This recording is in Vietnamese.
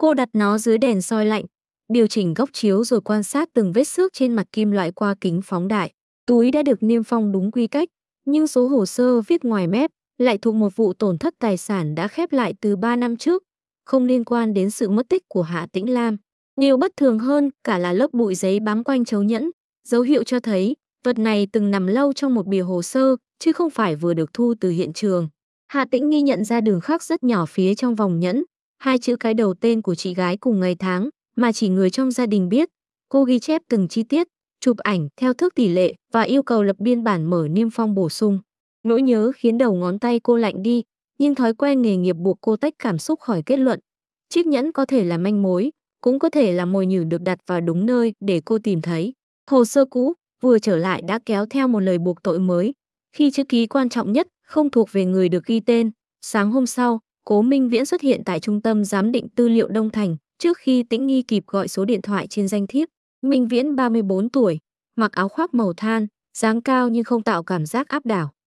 Cô đặt nó dưới đèn soi lạnh, điều chỉnh góc chiếu rồi quan sát từng vết xước trên mặt kim loại qua kính phóng đại. Túi đã được niêm phong đúng quy cách, nhưng số hồ sơ viết ngoài mép lại thuộc một vụ tổn thất tài sản đã khép lại từ 3 năm trước, không liên quan đến sự mất tích của Hạ Tĩnh Lam. Điều bất thường hơn cả là lớp bụi giấy bám quanh chấu nhẫn, dấu hiệu cho thấy vật này từng nằm lâu trong một bìa hồ sơ, chứ không phải vừa được thu từ hiện trường. Hạ Tĩnh Nghi nhận ra đường khắc rất nhỏ phía trong vòng nhẫn, hai chữ cái đầu tên của chị gái cùng ngày tháng, mà chỉ người trong gia đình biết. Cô ghi chép từng chi tiết, chụp ảnh theo thước tỷ lệ và yêu cầu lập biên bản mở niêm phong bổ sung. Nỗi nhớ khiến đầu ngón tay cô lạnh đi, nhưng thói quen nghề nghiệp buộc cô tách cảm xúc khỏi kết luận. Chiếc nhẫn có thể là manh mối, cũng có thể là mồi nhử được đặt vào đúng nơi để cô tìm thấy. Hồ sơ cũ vừa trở lại đã kéo theo một lời buộc tội mới, khi chữ ký quan trọng nhất không thuộc về người được ghi tên. Sáng hôm sau, Cố Minh Viễn xuất hiện tại trung tâm giám định tư liệu Đông Thành trước khi Tĩnh Nghi kịp gọi số điện thoại trên danh thiếp. Minh Viễn 34 tuổi, mặc áo khoác màu than, dáng cao nhưng không tạo cảm giác áp đảo.